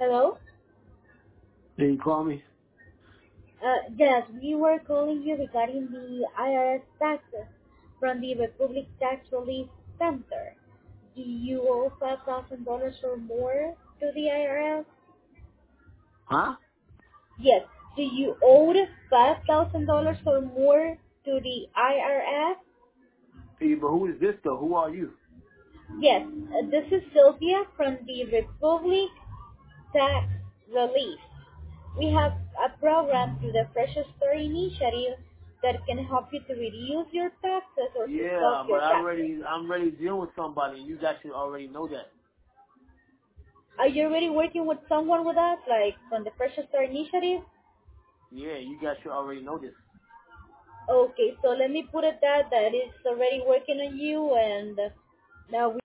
Hello? Did you call me? Yes, we were calling you regarding the IRS taxes from the Republic Tax Relief Center. Do you owe $5,000 or more to the IRS? Huh? Yes. Do you owe $5,000 or more to the IRS? Hey, but who is this though? Who are you? Yes. This is Sylvia from the Republic Tax Relief. We have a program through the Fresh Start Initiative that can help you to reduce your taxes or to Yeah, stop but your taxes. I'm ready dealing with somebody. You guys should already know that. Are you already working with someone with us, like from the Fresh Start Initiative? Yeah, you guys should already know this. Okay, so let me put it that it's already working on you, and now